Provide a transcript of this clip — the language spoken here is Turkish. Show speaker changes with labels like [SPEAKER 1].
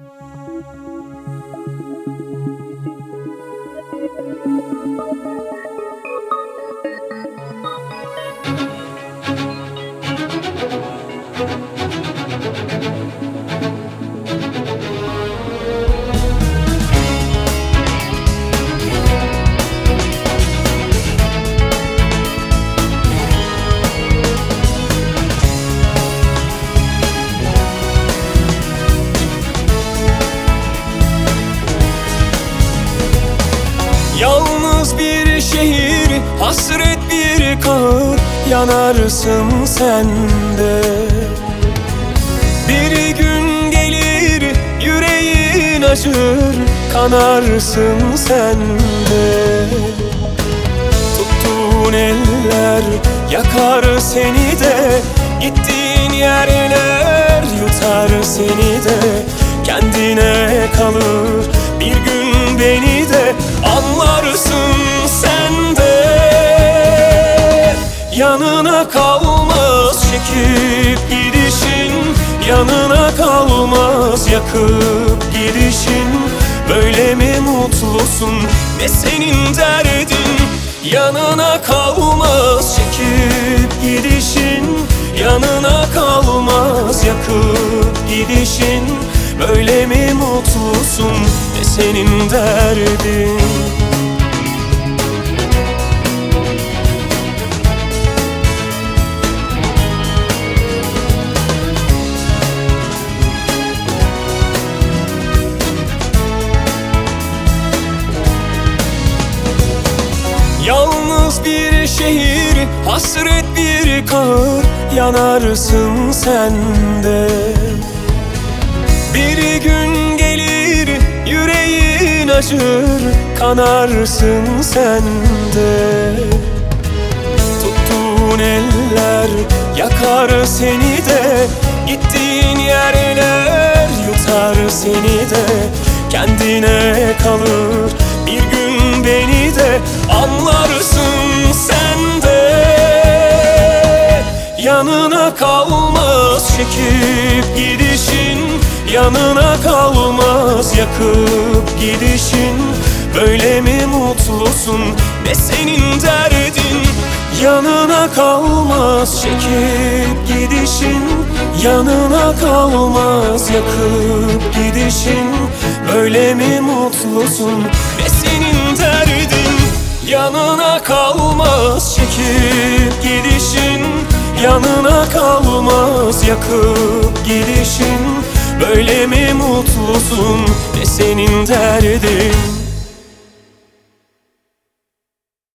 [SPEAKER 1] Yalnız bir şehir, hasret bir kar, yanarsın sen de. Bir gün gelir, yüreğin acır, kanarsın sen de. Tuttuğun eller yakar seni de, gittiğin yerler yutar seni de. Kendine kalır bir gün beni de, anlarsın sen de. Yanına kalmaz çekip gidişin, yanına kalmaz yakıp gidişin. Böyle mi mutlusun, ne senin derdin? Yanına kalmaz çekip gidişin, yanına kalmaz yakıp gidişin. Böyle mi mutlusun, ne senin derdin? Yalnız bir şehir, hasret bir kar, yanarsın sen de. Bir gün gelir, yüreğin acır, kanarsın sen de. Tuttuğun eller yakar seni de, gittiğin yerler yutar seni de. Kendine kalır bir gün beni de, anlarsın sen de. Yanına kalmaz çekip gidişin, yanına kalmaz yakıp gidişin. Böyle mi mutlusun, ne senin derdin? Yanına kalmaz çekip gidişin, yanına kalmaz yakıp gidişin. Böyle mi mutlusun, ne senin derdin? Yanına kalmaz çekip gidişin, yanına kalmaz yakıp gidişin. Böyle mi mutlusun, ne senin derdin?